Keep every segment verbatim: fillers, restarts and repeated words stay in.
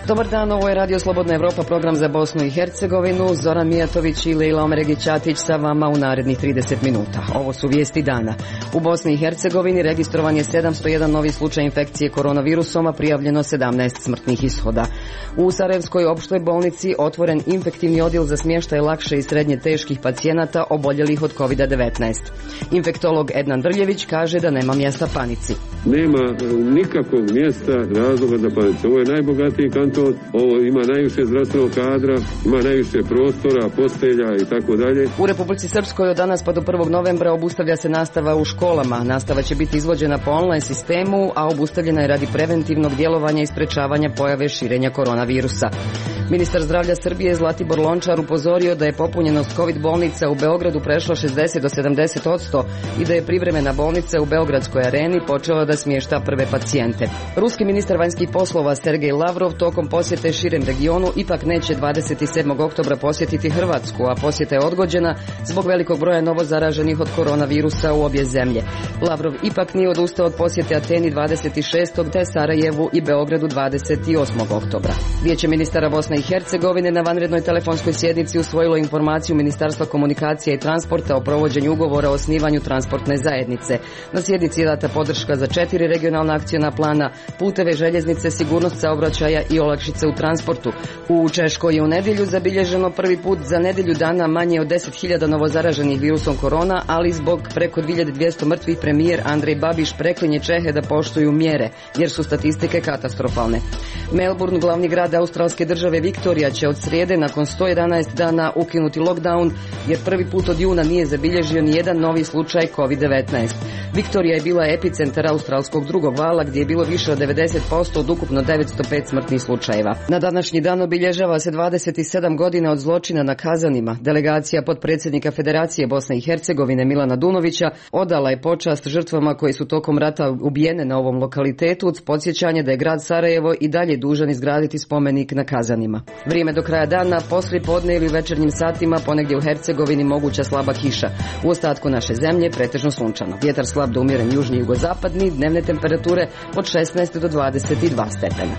Dobar dan, ovo je Radio Slobodna Evropa, program za Bosnu i Hercegovinu. Zoran Mijatović i Lejla Omeregić-Ćatić sa vama u narednih trideset minuta. Ovo su vijesti dana. U Bosni i Hercegovini registrovan je sedamsto jedan novi slučaj infekcije koronavirusom, a prijavljeno sedamnaest smrtnih ishoda. U Sarajevskoj opštoj bolnici otvoren infektivni odjel za smještaj lakše i srednje teških pacijenata oboljelih od kovid devetnaest. Infektolog Ednan Drljević kaže da nema mjesta panici. Nema nikakvog mjesta razloga za panicu. Ovo je najbogatiji kanton, ovo ima najviše zdravstvenog kadra, ima najviše prostora, postelja i tako dalje. U Republici Srpskoj od danas pa do prvog novembra obustavlja se nastava u školama. Nastava će biti izvođena po online sistemu, a obustavljena je radi preventivnog djelovanja i sprečavanja pojave širenja koronavirusa. Ministar zdravlja Srbije Zlatibor Lončar upozorio da je popunjenost COVID bolnica u Beogradu prešla šezdeset do sedamdeset posto i da je privremena bolnica u Beogradskoj areni počela da smješta prve pacijente. Ruski ministar vanjskih poslova Sergej Lavrov tokom posjete širem regionu ipak neće dvadeset sedmog oktobra posjetiti Hrvatsku, a posjeta je odgođena zbog velikog broja novozaraženih od koronavirusa u obje zemlje. Lavrov ipak nije odustao od posjete Ateni dvadeset šestog te Sarajevu i Beogradu dvadeset osmog oktobra. Vijeće ministara Bosne i Hercegovine na vanrednoj telefonskoj sjednici usvojilo informaciju Ministarstva komunikacija i transporta o provođenju ugovora o osnivanju transportne zajednice. Na sjednici je data podrška za četiri regionalna akciona plana, puteve, željeznice, sigurnost saobraćaja i olakšice u transportu. U Češkoj je u nedjelju zabilježeno prvi put za nedjelju dana manje od deset hiljada novozaraženih virusom korona, ali zbog preko dvije hiljade dvjesto mrtvih premijer Andrej Babiš preklinje Čehe da poštuju mjere, jer su statistike katastrofalne. Melbourne, glavni grad australske države Viktorija, će od srijede nakon sto jedanaest dana ukinuti lockdown, jer prvi put od juna nije zabilježio ni jedan novi slučaj kovid devetnaest. Viktorija je bila epicentar australskog drugog vala, gdje je bilo više od devedeset posto od ukupno devetsto pet smrtnih slučajeva. Na današnji dan obilježava se dvadeset sedam godina od zločina na Kazanima. Delegacija potpredsjednika Federacije Bosne i Hercegovine Milana Dunovića odala je počast žrtvama koji su tokom rata ubijene na ovom lokalitetu, uz podsjećanje da je grad Sarajevo i dalje dužan izgraditi spomenik na Kazanima. Vrijeme do kraja dana, poslije podne ili večernjim satima ponegdje u Hercegovini moguća slaba kiša. U ostatku naše zemlje pretežno sunčano. Vjetar slab do umjeren južni i jugozapadni, dnevne temperature od šesnaest do dvadeset dva stepena.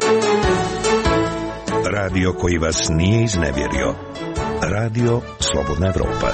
Radio koji vas nije iznevjerio. Radio Slobodna Evropa.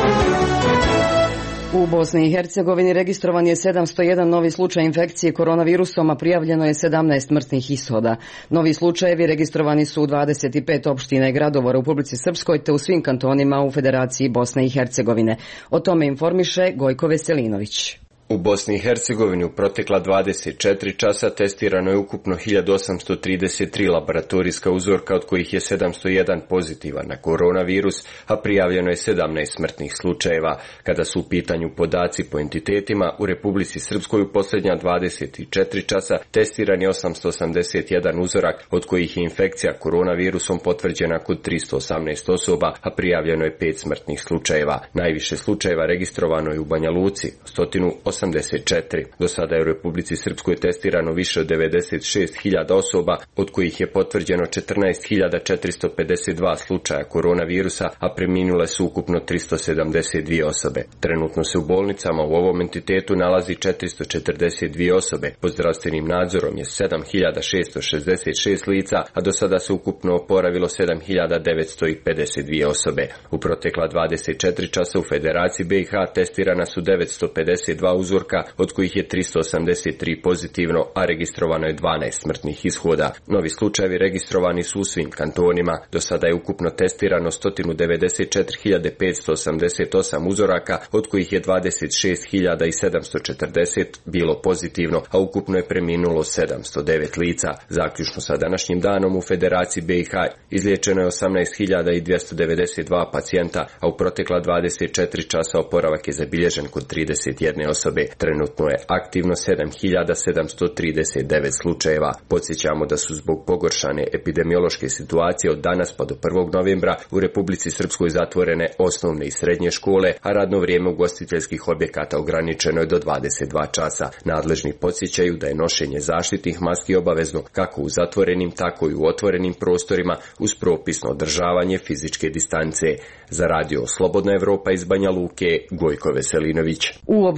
U Bosni i Hercegovini registrovan je sedamsto jedan novi slučaj infekcije koronavirusom, a prijavljeno je sedamnaest smrtnih ishoda. Novi slučajevi registrovani su u dvadeset pet opština i gradova u Republici Srpskoj te u svim kantonima u Federaciji Bosne i Hercegovine. O tome informiše Gojko Veselinović. U Bosni i Hercegovini u protekla dvadeset četiri časa testirano je ukupno hiljadu osamsto trideset tri laboratorijska uzorka, od kojih je sedamsto jedan pozitivan na koronavirus, a prijavljeno je sedamnaest smrtnih slučajeva. Kada su u pitanju podaci po entitetima, u Republici Srpskoj u posljednja dvadeset četiri časa testiran je osamsto osamdeset jedan uzorak, od kojih je infekcija koronavirusom potvrđena kod tristo osamnaest osoba, a prijavljeno je pet smrtnih slučajeva. Najviše slučajeva registrovano je u Banja Luci, sto osamdeset četiri. Do sada je u Republici Srpskoj testirano više od devedeset šest hiljada osoba, od kojih je potvrđeno četrnaest hiljada četiristo pedeset dva slučaja koronavirusa, a preminule su ukupno tristo sedamdeset dvije osobe. Trenutno se u bolnicama u ovom entitetu nalazi četiristo četrdeset dvije osobe. Pod zdravstvenim nadzorom je sedam hiljada šesto šezdeset šest lica, a do sada se ukupno oporavilo sedam hiljada devetsto pedeset dvije osobe. U protekla dvadeset četiri časa u Federaciji B i H testirana su devetsto pedeset dva uzorka, od kojih je tristo osamdeset tri pozitivno, a registrovano je dvanaest smrtnih ishoda. Novi slučajevi registrovani su u svim kantonima. Do sada je ukupno testirano sto devedeset četiri hiljade petsto osamdeset osam uzoraka, od kojih je dvadeset šest hiljada sedamsto četrdeset bilo pozitivno, a ukupno je preminulo sedamsto devet lica. Zaključno sa današnjim danom u Federaciji B i H izliječeno je osamnaest hiljada dvjesto devedeset dva pacijenta, a u protekla dvadeset četiri časa oporavak je zabilježen kod trideset jedne osobe. Trenutno je aktivno sedam hiljada sedamsto trideset devet slučajeva. Podsjećamo da su zbog pogoršane epidemiološke situacije od danas pa do prvog novembra u Republici Srpskoj zatvorene osnovne i srednje škole, a radno vrijeme ugostiteljskih objekata ograničeno je do dvadeset dva časa. Nadležni podsjećaju da je nošenje zaštitnih maski obavezno kako u zatvorenim, tako i u otvorenim prostorima uz propisno održavanje fizičke distance. Za Radio Slobodna Evropa iz Banja Luke, Gojko Veselinović. U opštoj bolnici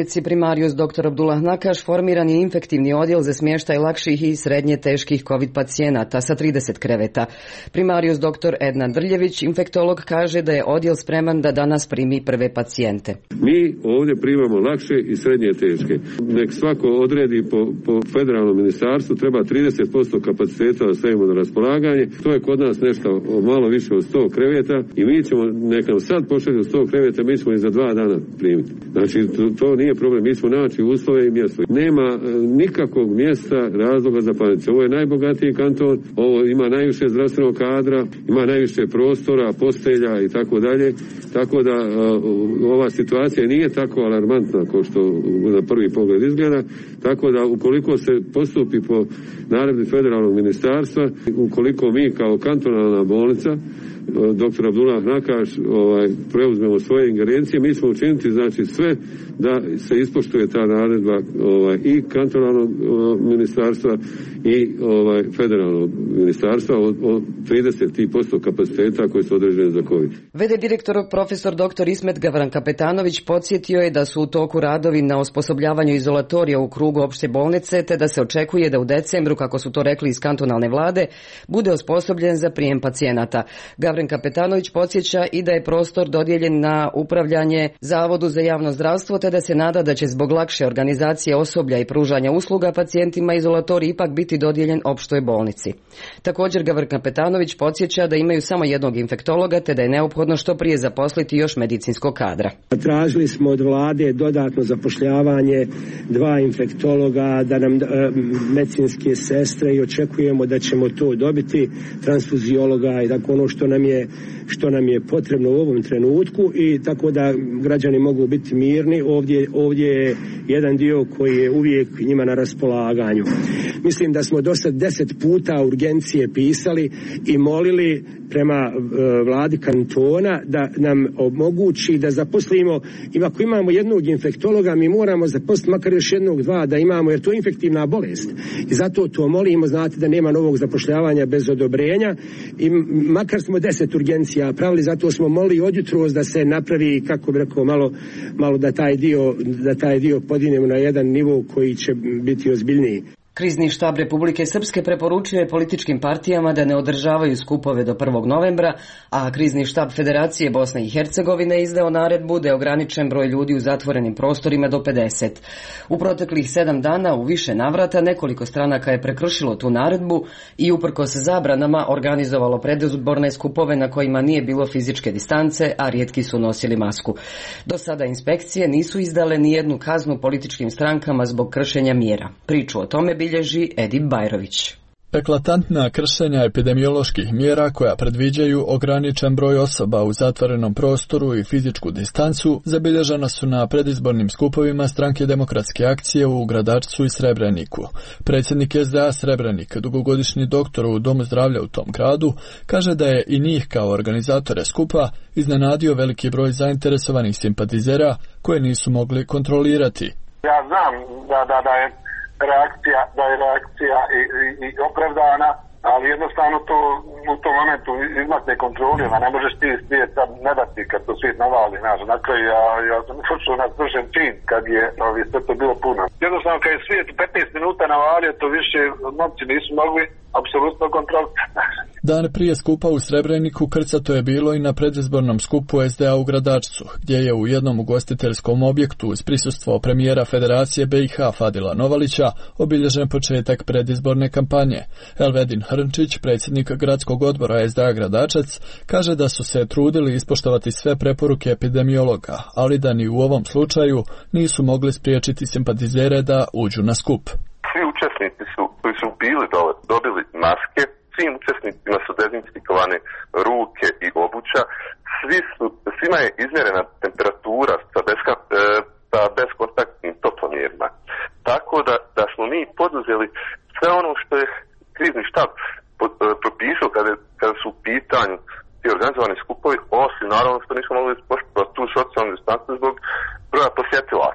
bolnici Primarius doktor Abdullah Nakaš formiran je infektivni odjel za smještaj lakših i srednje teških COVID pacijenata sa trideset kreveta. Primarius doktor Ednan Drljević, infektolog, kaže da je odjel spreman da danas primi prve pacijente. Mi ovdje primamo lakše i srednje teške. Nek svako odredi po, po federalnom ministarstvu, treba trideset posto kapaciteta da stavimo na raspolaganje. To je kod nas nešto malo više od sto kreveta i mi ćemo, nek nam sad pošalju sto kreveta, mi ćemo i za dva dana primiti. Znači, to, to nije problem, mi smo naći uslove i mjesto. Nema e, nikakvog mjesta razloga za panicu. Ovo je najbogatiji kanton, ovo ima najviše zdravstvenog kadra, ima najviše prostora, postelja i tako dalje. Tako da e, ova situacija nije tako alarmantna kao što na prvi pogled izgleda. Tako da ukoliko se postupi po naredbi federalnog ministarstva, ukoliko mi kao kantonalna bolnica doktor Abdullah Nakaš ovaj, preuzmemo svoje ingerencije, mi ćemo učiniti znači sve da se ispoštuje ta naredba ovaj, i kantonalnog ovaj, ministarstva i ovaj, federalnog ministarstva od, od trideset posto kapaciteta koji su određeni za COVID. V D direktor profesor doktor Ismet Gavran-Kapetanović podsjetio je da su u toku radovi na osposobljavanju izolatorija u krugu opšte bolnice, te da se očekuje da u decembru, kako su to rekli iz kantonalne vlade, bude osposobljen za prijem pacijenata. Gavran-Kapetanović podsjeća i da je prostor dodijeljen na upravljanje Zavodu za javno zdravstvo, te da se nada da će zbog lakše organizacije osoblja i pružanja usluga pacijentima izolatorij ipak biti dodijeljen opštoj bolnici. Također Gavran-Kapetanović podsjeća da imaju samo jednog infektologa, te da je neophodno što prije zaposliti još medicinskog kadra. Tražili smo od vlade dodatno zapošljavanje dva infektologa, da nam e, medicinske sestre, i očekujemo da ćemo to dobiti, transfuziologa i tako ono što nam je što nam je potrebno u ovom trenutku, i tako da građani mogu biti mirni. Ovdje, ovdje je jedan dio koji je uvijek njima na raspolaganju. Mislim da smo do sad deset puta urgencije pisali i molili prema uh, vladi kantona da nam omogući da zaposlimo, i ako imamo jednog infektologa, mi moramo zaposliti makar još jednog, dva da imamo, jer to je infektivna bolest. I zato to molimo, znate da nema novog zapošljavanja bez odobrenja, i makar smo deset urgencija pravili, zato smo molili od jutros da se napravi, kako bi rekao, malo, malo da taj dio, da taj dio podinemo na jedan nivo koji će biti ozbiljniji. Krizni štab Republike Srpske preporučuje političkim partijama da ne održavaju skupove do prvog novembra, a krizni štab Federacije Bosne i Hercegovine izdao naredbu da je ograničen broj ljudi u zatvorenim prostorima do pedeset. U proteklih sedam dana u više navrata nekoliko stranaka je prekršilo tu naredbu i uprkos zabranama organizovalo predizborne skupove na kojima nije bilo fizičke distance, a rijetki su nosili masku. Do sada inspekcije nisu izdale ni jednu kaznu političkim strankama zbog kršenja mjera. Priču o tome bilježi Edip Bajrović. Eklatantna kršenja epidemioloških mjera koja predviđaju ograničen broj osoba u zatvorenom prostoru i fizičku distancu zabilježena su na predizbornim skupovima Stranke demokratske akcije u Gradačcu i Srebreniku. Predsjednik S D A Srebrenik, dugogodišnji doktor u Domu zdravlja u tom gradu, kaže da je i njih kao organizatore skupa iznenadio veliki broj zainteresovanih simpatizera koje nisu mogli kontrolirati. Ja znam da, da, da je reakcija, da je reakcija i, i, i opravdana, ali jednostavno to u tom momentu izmakne kontroli, a ne možeš ti svijet sad ne dati kad to svijet navali, znaš, dakle ja, ja sam počeo na svršen čin kad je ovi, sve to bilo puno. Jednostavno kad je svijet u petnaest minuta navalio, to više momci nisu mogli apsolutno kontroliti. Dan prije skupa u Srebreniku krcato je bilo i na predizbornom skupu S D A u Gradačcu, gdje je u jednom ugostiteljskom objektu uz prisustvo premijera Federacije B i H Fadila Novalića obilježen početak predizborne kampanje. Elvedin Hrnčić, predsjednik gradskog odbora S D A Gradačac, kaže da su se trudili ispoštovati sve preporuke epidemiologa, ali da ni u ovom slučaju nisu mogli spriječiti simpatizere da uđu na skup. Svi učesnici su, koji su bili dole, dobili maske, svim učesnicima su dezinfikovane ruke i obuća, svi su, svima je izmjerena temperatura sa, beska, e, sa beskontaktnim toplomjerima. Tako da, da smo mi poduzeli sve ono što je krizni štab propisao kada, kada su u pitanju ti organizovani skupovi, osim naravno što nismo mogli ispoštovati tu socijalnu distancu zbog broja posjetilaca.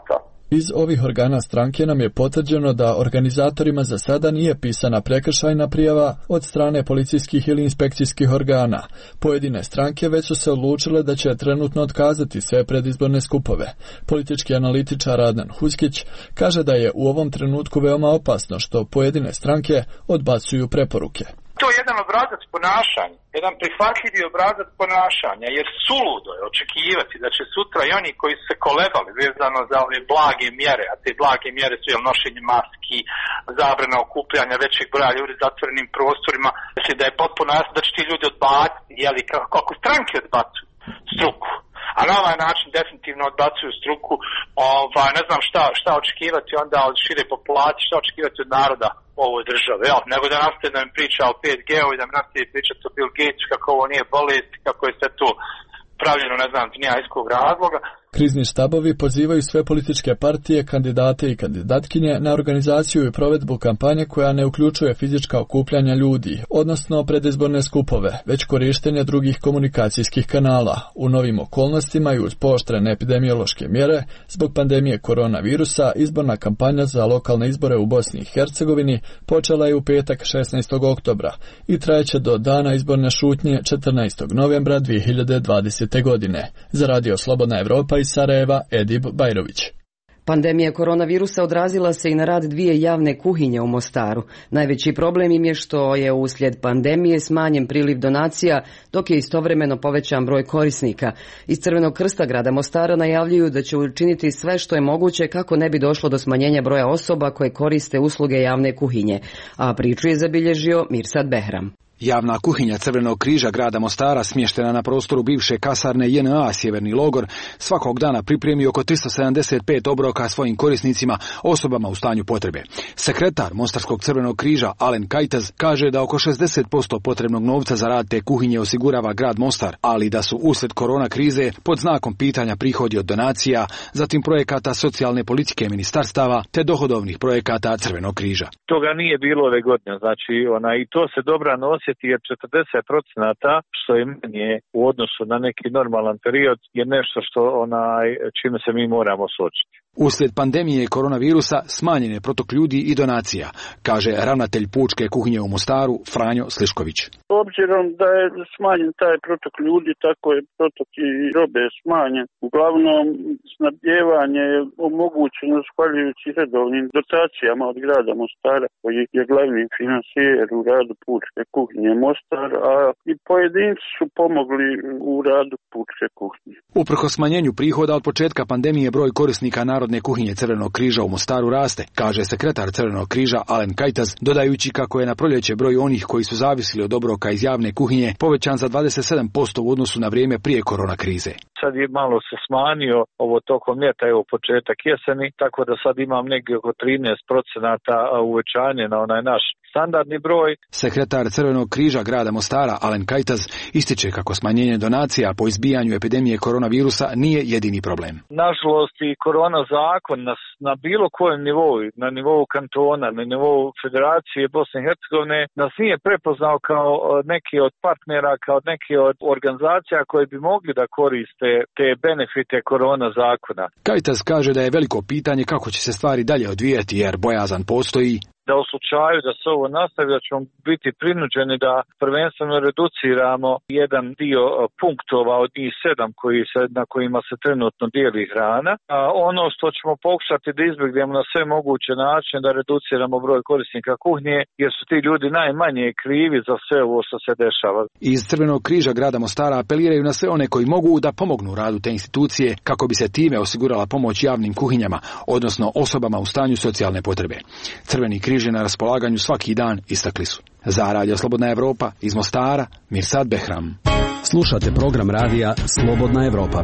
Iz ovih organa stranke nam je potvrđeno da organizatorima za sada nije pisana prekršajna prijava od strane policijskih ili inspekcijskih organa. Pojedine stranke već su se odlučile da će trenutno otkazati sve predizborne skupove. Politički analitičar Adnan Huskić kaže da je u ovom trenutku veoma opasno što pojedine stranke odbacuju preporuke. To je jedan obrazac ponašanja, jedan prihvatljivi obrazac ponašanja, jer suludo je očekivati da će sutra i oni koji su se kolebali vezano za ove blage mjere, a te blage mjere su jel, nošenje maski, zabrana okupljanja većeg broja ljudi u zatvorenim prostorima, znači da je potpuno jasno da će ti ljudi odbaciti, jeli, kako stranke odbacuju struku. A na ovaj način definitivno odbacuju struku, ovaj, ne znam šta, šta očekivati onda od šire populacije, šta očekivati od naroda ovoj države, jel? Nego da nastaje da mi priča o pet G u i da mi nastaje pričati o Bill Gatesu, kako ovo nije bolest, kako je sve to pravljeno, ne znam, nija iz kog razloga. Krizni štabovi pozivaju sve političke partije, kandidate i kandidatkinje na organizaciju i provedbu kampanje koja ne uključuje fizička okupljanja ljudi, odnosno predizborne skupove, već korištenje drugih komunikacijskih kanala. U novim okolnostima i uz pooštrene epidemiološke mjere, zbog pandemije koronavirusa, izborna kampanja za lokalne izbore u Bosni i Hercegovini počela je u petak šesnaestog oktobra i trajeće do dana izborne šutnje četrnaestog novembra dvije hiljade dvadesete. godine. Za Radio Slobodna Evropa iz Sarajeva, Edib Bajrović. Pandemija koronavirusa odrazila se i na rad dvije javne kuhinje u Mostaru. Najveći problem im je što je uslijed pandemije smanjen priliv donacija, dok je istovremeno povećan broj korisnika. Iz Crvenog krsta grada Mostara najavljuju da će učiniti sve što je moguće kako ne bi došlo do smanjenja broja osoba koje koriste usluge javne kuhinje. A priču je zabilježio Mirsad Behram. Javna kuhinja Crvenog križa grada Mostara, smještena na prostoru bivše kasarne J N A Sjeverni logor, svakog dana pripremi oko tristo sedamdeset pet obroka svojim korisnicima, osobama u stanju potrebe. Sekretar Mostarskog Crvenog križa Alen Kajtaz kaže da oko šezdeset posto potrebnog novca za rad te kuhinje osigurava grad Mostar, ali da su uslijed korona krize pod znakom pitanja prihodi od donacija, zatim projekata socijalne politike ministarstava te dohodovnih projekata Crvenog križa. Toga nije bilo ove godine, znači ona, i to se dobra nosi jer četrdeset procenata što je manje u odnosu na neki normalan period je nešto što onaj čime se mi moramo suočiti. Uslijed pandemije koronavirusa smanjen je protok ljudi i donacija, kaže ravnatelj pučke kuhinje u Mostaru Franjo Slišković. Obzirom da je smanjen taj protok ljudi, tako je protok i robe smanjen. Uglavnom, snabdijevanje je omogućeno zahvaljujući redovnim dotacijama od grada Mostara, koji je glavni finansijer u radu pučke kuhinje Mostar, a i pojedinci su pomogli u radu pučke kuhinje. Uprkos smanjenju prihoda od početka pandemije broj korisnika Narodne kuhinje Crvenog križa u Mostaru raste, kaže sekretar Crvenog križa Alen Kajtaz, dodajući kako je na proljeće broj onih koji su zavisili od obroka iz javne kuhinje povećan za dvadeset sedam posto u odnosu na vrijeme prije korona krize. Sad je malo se smanjio ovo tokom ljeta, evo početak jeseni, tako da sad imam negdje oko trinaest procenata uvećanje na onaj naš standardni broj. Sekretar Crvenog križa grada Mostara Alen Kajtaz ističe kako smanjenje donacija po izbijanju epidemije koronavirusa nije jedini problem. Nažalost i korona zakon nas na bilo kojem nivou, na nivou kantona, na nivou Federacije Bosne i Hercegovine, nas nije prepoznao kao neki od partnera, kao neki od organizacija koje bi mogli da koriste te benefite korona zakona. Kajtaz kaže da je veliko pitanje kako će se stvari dalje odvijati jer bojazan postoji da u slučaju da se ovo nastavi, da ćemo biti prinuđeni da prvenstveno reduciramo jedan dio punktova od njih sedam koji se, na kojima se trenutno dijeli hrana. A ono što ćemo pokušati da izbjegnemo na sve moguće načine da reduciramo broj korisnika kuhnje, jer su ti ljudi najmanje krivi za sve ovo što se dešava. Iz Crvenog križa grada Mostara apeliraju na sve one koji mogu da pomognu radu te institucije kako bi se time osigurala pomoć javnim kuhinjama, odnosno osobama u stanju socijalne potrebe. Crveni križ je na raspolaganju svaki dan, istakli su. Za Radio Slobodna Evropa iz Mostara, Mirsad Behram. Slušate program radija Slobodna Evropa.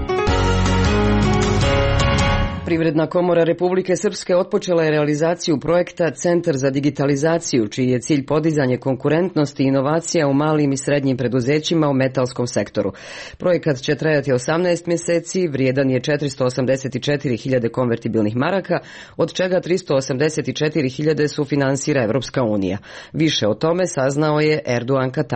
Privredna komora Republike Srpske otpočela je realizaciju projekta Centar za digitalizaciju, čiji je cilj podizanje konkurentnosti i inovacija u malim i srednjim preduzećima u metalskom sektoru. Projekat će trajati osamnaest mjeseci, vrijedan je četiristo osamdeset četiri hiljade konvertibilnih maraka, od čega tristo osamdeset četiri hiljade sufinansira Evropska unija. Više o tome saznao je Erdogan Katana.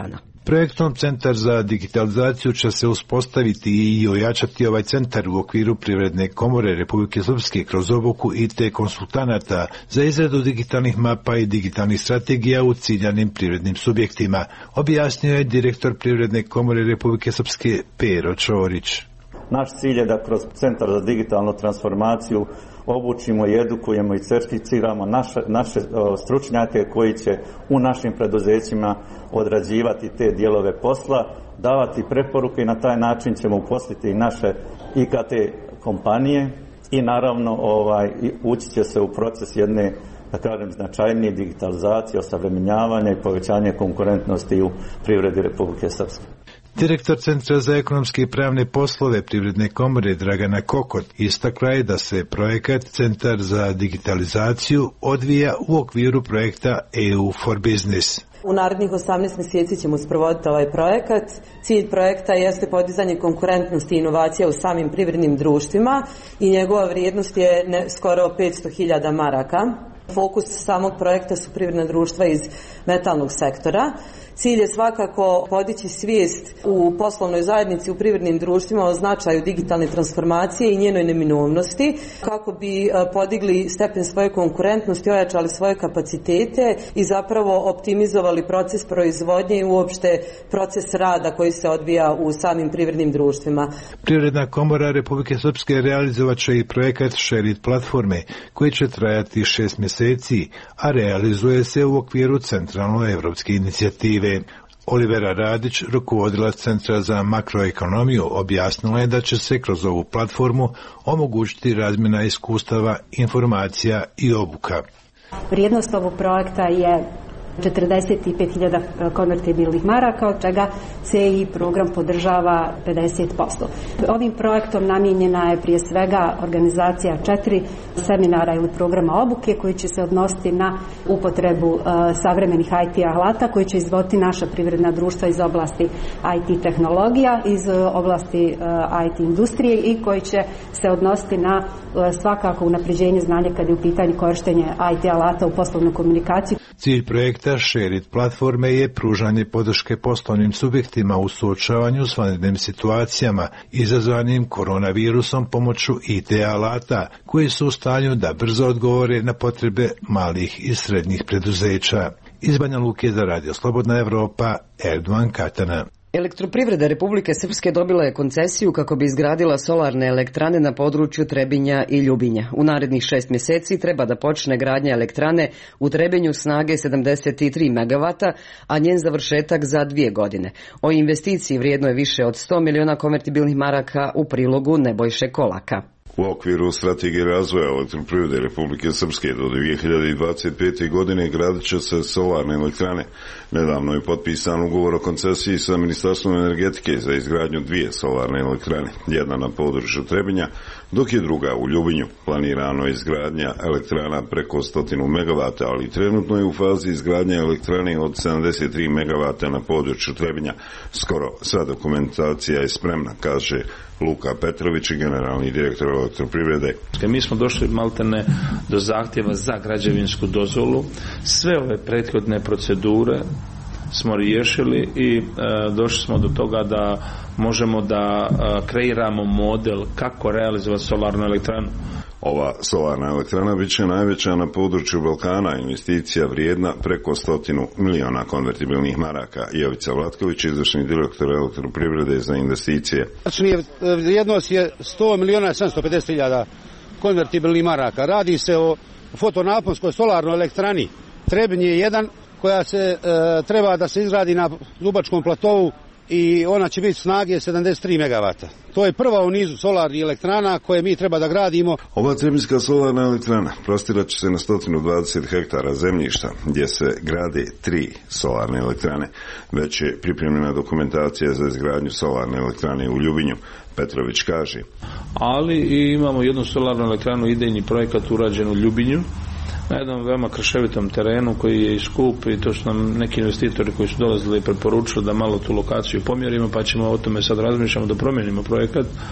Projektom Centar za digitalizaciju će se uspostaviti i ojačati ovaj centar u okviru Privredne komore Republike Srpske kroz obuku I T konsultanata za izradu digitalnih mapa i digitalnih strategija u ciljanim privrednim subjektima, objasnio je direktor Privredne komore Republike Srpske Pero Čorić. Naš cilj je da kroz Centar za digitalnu transformaciju obučimo i edukujemo i certificiramo naše, naše stručnjake koji će u našim preduzećima odrađivati te dijelove posla, davati preporuke i na taj način ćemo uposliti i naše I K T kompanije i naravno ovaj, ući će se u proces jedne, da kažem, značajnije digitalizacije, osavremenjavanja i povećanja konkurentnosti u privredi Republike Srpske. Direktor Centra za ekonomske i pravne poslove Privredne komore Dragana Kokot istakla je da se projekat Centar za digitalizaciju odvija u okviru projekta E U for Business. U narednih osamnaest mjeseci ćemo sprovoditi ovaj projekat. Cilj projekta jeste podizanje konkurentnosti i inovacija u samim privrednim društvima i njegova vrijednost je ne, skoro petsto hiljada maraka. Fokus samog projekta su privredna društva iz metalnog sektora. Cilj je svakako podići svijest u poslovnoj zajednici, u privrednim društvima o značaju digitalne transformacije i njenoj neminovnosti kako bi podigli stepen svoje konkurentnosti, ojačali svoje kapacitete i zapravo optimizovali proces proizvodnje i uopšte proces rada koji se odvija u samim privrednim društvima. Privredna komora Republike Srpske realizovat će i projekat Share-it platforme koji će trajati šest mjeseci, a realizuje se u okviru centralno-evropske inicijative. Olivera Radić, rukovodilac Centra za makroekonomiju, objasnila je da će se kroz ovu platformu omogućiti razmjena iskustava, informacija i obuka. Vrijednost ovog projekta je četrdeset pet hiljada konvertibilnih maraka, od čega C I program podržava pedeset posto. Ovim projektom namijenjena je prije svega organizacija četiri seminara ili programa obuke koji će se odnositi na upotrebu uh, savremenih I T alata koji će izvoditi naša privredna društva iz oblasti I T tehnologija, iz uh, oblasti uh, I T industrije i koji će se odnositi na uh, svakako unapređenje znanja kad je u pitanju korištenje I T alata u poslovnoj komunikaciji. Cilj projekta Share-it platforme je pružanje podrške poslovnim subjektima u suočavanju s vanrednim situacijama izazvanim koronavirusom pomoću I T alata koji su u stanju da brzo odgovore na potrebe malih i srednjih preduzeća. Iz Banja Luke za Radio Slobodna Evropa, Erdovan Katana. Elektroprivreda Republike Srpske dobila je koncesiju kako bi izgradila solarne elektrane na području Trebinja i Ljubinja. U narednih šest mjeseci treba da počne gradnja elektrane u Trebinju snage sedamdeset tri megavata, a njen završetak za dvije godine. O investiciji vrijedno je više od sto miliona konvertibilnih maraka u prilogu Nebojše Kolaka. U okviru strategije razvoja elektroprivrede Republike Srpske do dvije hiljade dvadeset pete. godine gradit će se solarne elektrane. Nedavno je potpisan ugovor o koncesiji sa Ministarstvom energetike za izgradnju dvije solarne elektrane, jedna na području Trebinja, dok je druga u Ljubinju. Planirano je izgradnja elektrana preko stotinu megavata, ali trenutno je u fazi izgradnja elektrane od sedamdeset tri megavata na području Trebinja. Skoro sva dokumentacija je spremna, kaže Luka Petrović, generalni direktor elektroprivrede. Mi smo došli maltene do zahtjeva za građevinsku dozvolu. Sve ove prethodne procedure smo riješili i e, došli smo do toga da možemo da e, kreiramo model kako realizovati solarnu elektranu. Ova solarna elektrana bit će najveća na području Balkana, investicija vrijedna preko stotinu miliona konvertibilnih maraka. Jovica Vlatković, izvršni direktor elektroprivrede za investicije. Znači, vrijednost je sto miliona sedamsto pedeset hiljada konvertibilnih maraka. Radi se o fotonaponskoj solarnoj elektrani Trebinje jedan, koja se e, treba da se izgradi na Lubačkom platovu i ona će biti snage sedamdeset tri megavata. To je prva u nizu solarnih elektrana koje mi treba da gradimo. Ova trebinska solarna elektrana prostirat će se na sto dvadeset hektara zemljišta gdje se grade tri solarne elektrane. Već je pripremljena dokumentacija za izgradnju solarne elektrane u Ljubinju. Petrović kaže. Ali i imamo jednu solarnu elektranu, idejni projekat urađen u Ljubinju, na jednom veoma krševitom terenu koji je i skup i to su nam neki investitori koji su dolazili i preporučili da malo tu lokaciju pomjerimo, pa ćemo o tome sad razmišljamo da promijenimo projekat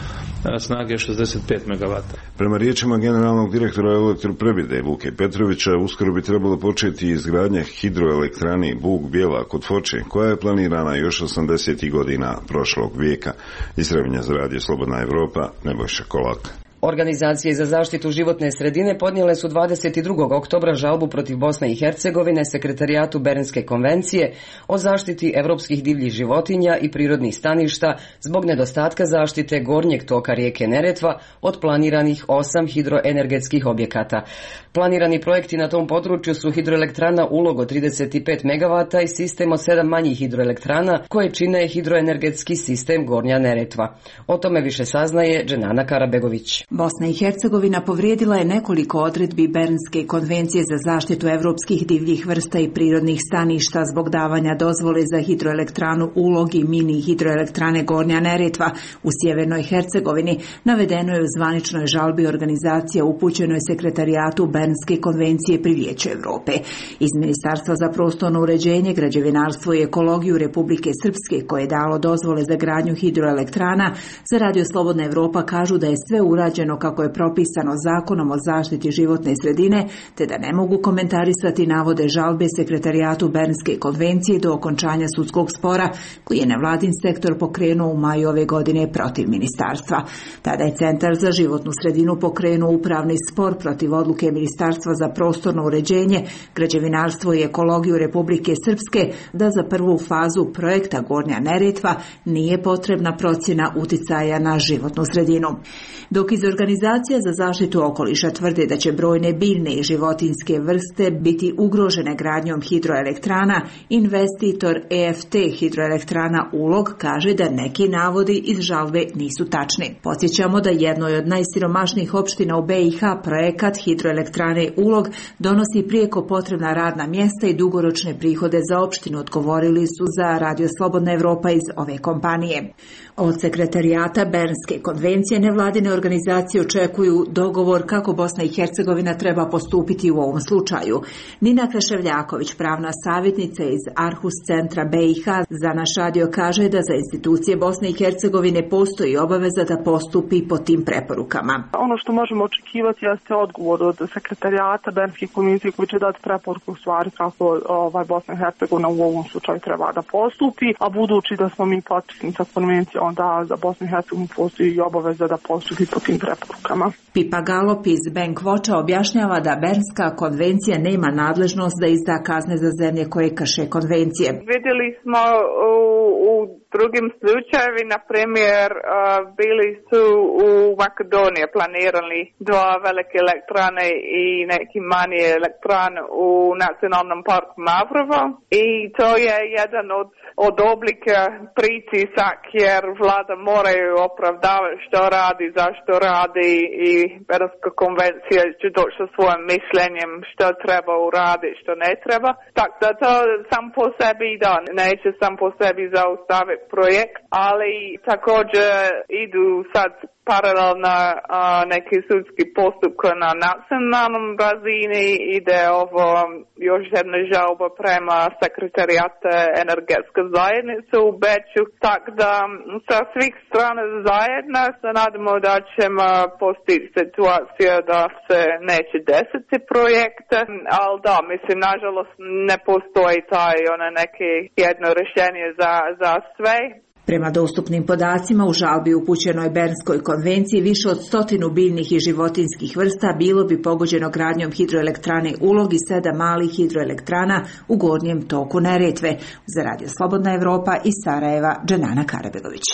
snage šezdeset pet megavata. Prema riječima generalnog direktora Elektroprivrede Vuke Petrovića, uskoro bi trebalo početi izgradnja hidroelektrani Bug Bijela kod Foče, koja je planirana još osamdesetih godina prošlog vijeka. Iz Trebinja za radio Slobodna Evropa, Nebojša Kolak. Organizacije za zaštitu životne sredine podnijele su dvadeset drugog oktobra žalbu protiv Bosne i Hercegovine Sekretarijatu Bernske konvencije o zaštiti evropskih divljih životinja i prirodnih staništa zbog nedostatka zaštite gornjeg toka rijeke Neretva od planiranih osam hidroenergetskih objekata. Planirani projekti na tom području su hidroelektrana Ulog od trideset pet megavata i sistem od sedam manjih hidroelektrana koje čine hidroenergetski sistem Gornja Neretva. O tome više saznaje Dženana Karabegović. Bosna i Hercegovina povrijedila je nekoliko odredbi Bernske konvencije za zaštitu evropskih divljih vrsta i prirodnih staništa zbog davanja dozvole za hidroelektranu Ulog i mini hidroelektrane Gornja Neretva u sjevernoj Hercegovini, navedeno je u zvaničnoj žalbi organizacija upućenoj Sekretarijatu Bernske konvencije pri Vijeću Europe. Iz Ministarstva za prostorno uređenje, građevinarstvo i ekologiju Republike Srpske, koje je dalo dozvole za gradnju hidroelektrana, za radio Slobodna Evropa kažu da je sve urađeno kako je propisano Zakonom o zaštiti životne sredine, te da ne mogu komentarisati navode žalbe Sekretarijatu Bernske konvencije do okončanja sudskog spora koji je nevladin sektor pokrenuo u maju ove godine protiv ministarstva. Tada je Centar za životnu sredinu pokrenuo upravni spor protiv odluke Ministarstva za prostorno uređenje, građevinarstvo i ekologiju Republike Srpske da za prvu fazu projekta Gornja Neretva nije potrebna procjena uticaja na životnu sredinu. Dok iz Organizacija za zaštitu okoliša tvrde da će brojne biljne i životinjske vrste biti ugrožene gradnjom hidroelektrana, investitor E F T hidroelektrana Ulog kaže da neki navodi iz žalbe nisu tačni. Podsjećamo da jednoj od najsiromašnijih opština u B i H projekat hidroelektrane Ulog donosi prijeko potrebna radna mjesta i dugoročne prihode za opštinu, odgovorili su za radio Slobodna Evropa iz ove kompanije. Od Sekretarijata Bernske konvencije nevladine organizacije očekuju dogovor kako Bosna i Hercegovina treba postupiti u ovom slučaju. Nina Kraševljaković, pravna savjetnica iz Arhus centra B i H, za naš radio kaže da za institucije Bosne i Hercegovine postoji obaveza da postupi po tim preporukama. Ono što možemo očekivati jeste odgovor od Sekretarijata Bernske konvencije koji će dati preporuku u stvari kako ovaj Bosna i Hercegovina u ovom slučaju treba da postupi, a budući da smo mi potpisnica konvencije, onda za Bosnu i Hercegovinu postoji i obaveza da postupi po tim preporukama. Pipa Galop iz Bank Watcha objašnjava da Bernska konvencija nema nadležnost da izda kazne za zemlje koje krše konvencije. Vidjeli smo u, u drugim slučajevi, na primjer, uh, bili su u Makedoniji planirali dva velike elektrane i neki manje elektrane u nacionalnom parku Mavrovo i to je jedan od, od oblika pritisak jer vlada moraju opravdavati što radi, zašto radi i Bernska konvencija će doći sa svojim mišljenjem što treba uraditi, što ne treba. Tako da to sam po sebi da neće sam po sebi zaustaviti projekt, ali također idu sad paralelno neki sudski postupka na nacionalnom razini, ide ovo još jedna žalba prema Sekretarijata energetske zajednice u Beču, tako da sa svih strana zajedno se nadamo da ćemo postići situaciju da se neće desiti projekte, ali da, mislim, nažalost ne postoji taj ono neke jedno rješenje za, za sve. Prema dostupnim podacima u žalbi upućenoj Bernskoj konvenciji više od stotinu biljnih i životinjskih vrsta bilo bi pogođeno gradnjom hidroelektrane Ulog i sedam malih hidroelektrana u gornjem toku Neretve. Za radio Slobodna Evropa iz Sarajeva, Dženana Karabegović.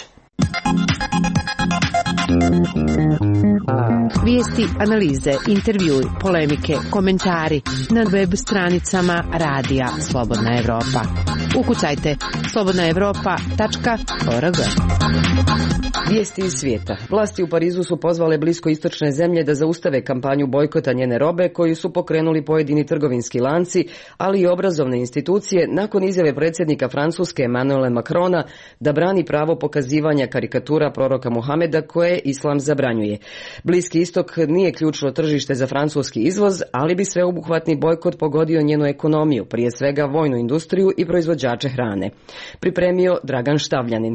Vijesti, analize, intervjui, polemike, komentari na web stranicama Radija Slobodna Evropa. Ukucajte slobodna evropa tačka org. Vijesti iz svijeta. Vlasti u Parizu su pozvale bliskoistočne zemlje da zaustave kampanju bojkota njene robe koju su pokrenuli pojedini trgovinski lanci, ali i obrazovne institucije nakon izjave predsjednika Francuske Emmanuela Macrona da brani pravo pokazivanja karikatura proroka Muhameda koje islam zabranjuje. Bliski istok nije ključno tržište za francuski izvoz, ali bi sveobuhvatni bojkot pogodio njenu ekonomiju, prije svega vojnu industriju i proizvođače hrane. Pripremio Dragan Štavljanin.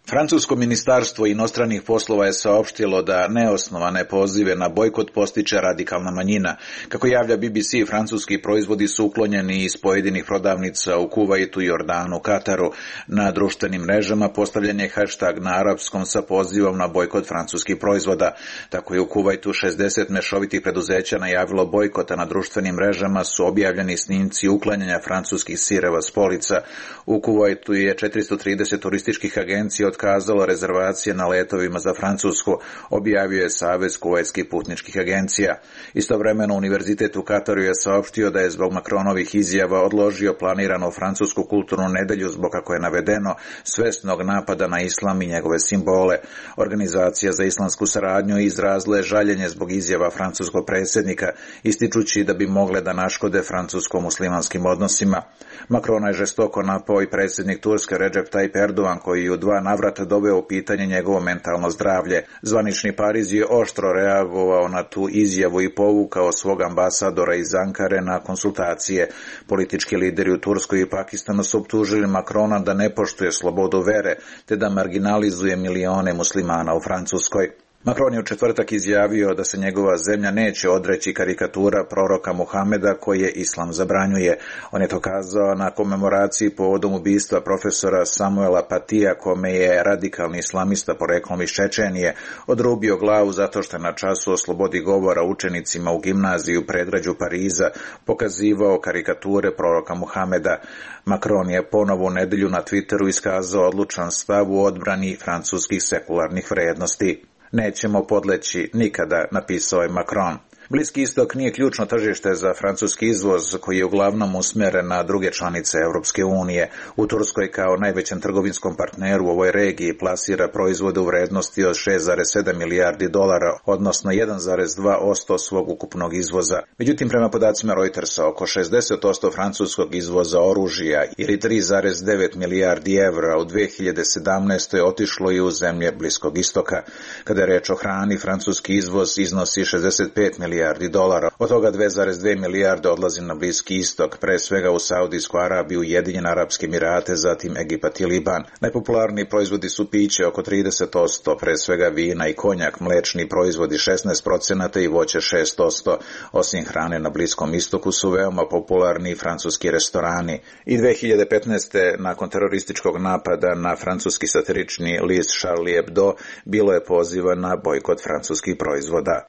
Francusko ministarstvo inostranih poslova je saopštilo da neosnovane pozive na bojkot postiče radikalna manjina. Kako javlja B B C, francuski proizvodi su uklonjeni iz pojedinih prodavnica u Kuvajtu, Jordanu, Kataru. Na društvenim mrežama postavljen je hashtag na arapskom sa pozivom na bojkot francuskih proizvoda. Tako je u Kuvajtu šezdeset mešovitih preduzeća najavilo bojkota. Na društvenim mrežama su objavljeni snimci uklanjanja francuskih sireva s polica. U Kuvajtu je četiristo trideset turističkih agencija otkazalo rezervacije na letovima za Francusku, objavio je Savez kuvajtskih putničkih agencija. Istovremeno, Univerzitet u Kataru je saopštio da je zbog Macronovih izjava odložio planiranu francusku kulturnu nedelju zbog, kako je navedeno, svesnog napada na islam i njegove simbole. Organizacija za islamsku saradnju izrazila je žaljenje zbog izjava francuskog predsjednika, ističući da bi mogle da naškode francusko-muslimanskim odnosima. Macrona je žestoko napao i predsjednik Turske Recep Tayyip Erdogan, koji u dva navrata doveo u pitanje njegovo mentalno zdravlje. Zvanični Pariz je oštro reagovao na tu izjavu i povukao svog ambasadora iz Ankare na konsultacije. Politički lideri u Turskoj i Pakistanu su optužili Macrona da ne poštuje slobodu vere, te da marginalizuje milione muslimana u Francuskoj. Macron je u četvrtak izjavio da se njegova zemlja neće odreći karikatura proroka Muhameda koje islam zabranjuje. On je to kazao na komemoraciji povodom ubistva profesora Samuela Patija, kome je radikalni islamista poreklom iz Čečenije odrubio glavu zato što je na času o slobodi govora učenicima u gimnaziji u predgrađu Pariza pokazivao karikature proroka Muhameda. Macron je ponovo u nedelju na Twitteru iskazao odlučan stav u odbrani francuskih sekularnih vrednosti. Nećemo podleći nikada, napisao je Macron. Bliski istok nije ključno tržište za francuski izvoz, koji je uglavnom usmjeren na druge članice Europske unije. U Turskoj kao najvećem trgovinskom partneru u ovoj regiji plasira proizvode u vrednosti od šest zarez sedam milijardi dolara, odnosno jedan zarez dva posto svog ukupnog izvoza. Međutim, prema podacima Reutersa, oko šezdeset posto francuskog izvoza oružja ili tri zarez devet milijardi evra u dve hiljade sedamnaestoj otišlo i u zemlje Bliskog istoka. Kada je reč o hrani, francuski izvoz iznosi šezdeset pet milijardi dolara. Od toga dve zarez dve milijarde odlazi na Bliski istok, pre svega u Saudijsku Arabiju, Ujedinjene Arapske Emirate, zatim Egipat i Liban. Najpopularniji proizvodi su piće oko trideset posto, pre svega vina i konjak, mlečni proizvodi šesnaest posto i voće šest posto. Osim hrane na Bliskom istoku su veoma popularni francuski restorani. I dve hiljade petnaeste. nakon terorističkog napada na francuski satirični list Charlie Hebdo, bilo je poziva na bojkot francuskih proizvoda.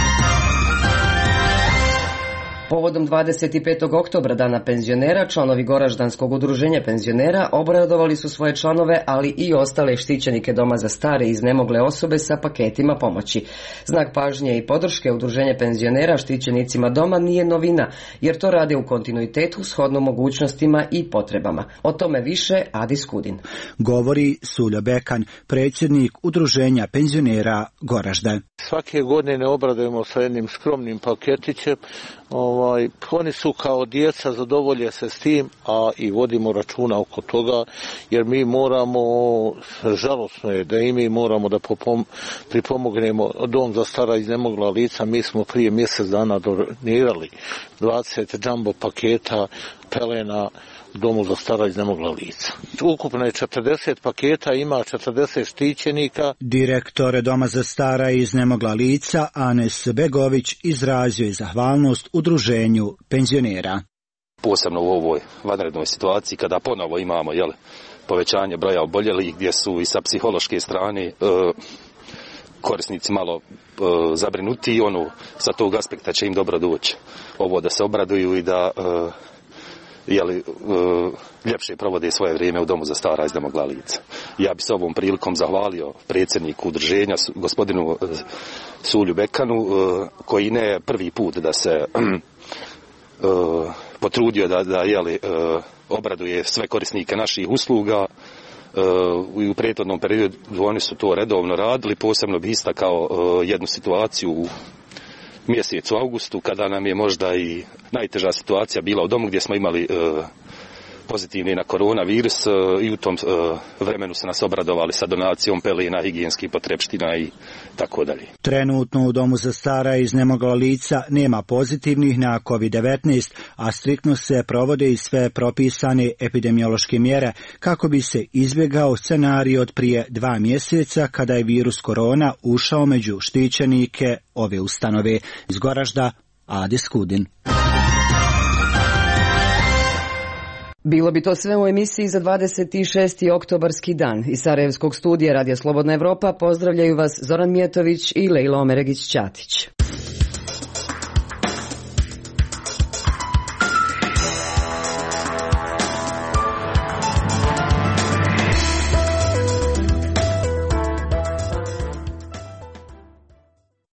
Povodom dvadeset petog oktobra, dana penzionera, članovi Goraždanskog udruženja penzionera obradovali su svoje članove, ali i ostale štićenike doma za stare i iznemogle osobe sa paketima pomoći. Znak pažnje i podrške udruženja penzionera štićenicima doma nije novina, jer to rade u kontinuitetu shodno mogućnostima i potrebama. O tome više Adi Skudin. Govori Suljo Bekan, predsjednik udruženja penzionera Goražde. Svake godine obradujemo sa jednim skromnim paketićem. Ovaj, oni su kao djeca, zadovolje se s tim, a i vodimo računa oko toga, jer mi moramo, žalosno je da i mi moramo da popom, pripomognemo dom za stara i iznemogla lica. Mi smo prije mjesec dana donirali dvadeset džambo paketa pelena domu za stara i iznemogla lica. Ukupno je četrdeset paketa, ima četrdeset štićenika. Direktor Doma za stara i iznemogla lica Anes Begović izrazio je zahvalnost udruženju penzionera. Posebno u ovoj vanrednoj situaciji kada ponovo imamo jel, povećanje broja oboljelih, gdje su i sa psihološke strane e, korisnici malo e, zabrinuti i ono sa tog aspekta će im dobro doći. Ovo da se obraduju i da e, jeli, e, ljepše provode svoje vrijeme u domu za stara i iznemogla lica. Ja bi se ovom prilikom zahvalio predsjedniku udruženja, gospodinu e, Sulju Bekanu, e, koji ne prvi put da se e, potrudio da, da jeli, e, obraduje sve korisnike naših usluga. E, u prethodnom periodu oni su to redovno radili, posebno bi istakao e, jednu situaciju u mjesecu augustu, kada nam je možda i najteža situacija bila u domu, gdje smo imali e, pozitivni na koronavirus i u tom vremenu su nas obradovali sa donacijom pelena, higijenskih potrepština i tako dalje. Trenutno u domu za stara i iznemogla lica nema pozitivnih na kovid devetnaest, a striktno se provode i sve propisane epidemiološke mjere kako bi se izbjegao scenarij od prije dva mjeseca kada je virus korona ušao među štićenike ove ustanove. Iz Goražda, Ade Skudin. Bilo bi to sve u emisiji za dvadeset šesti oktobarski dan. Iz Sarajevskog studija Radija Slobodna Evropa pozdravljaju vas Zoran Mijetović i Lejla Omeregić-Ćatić.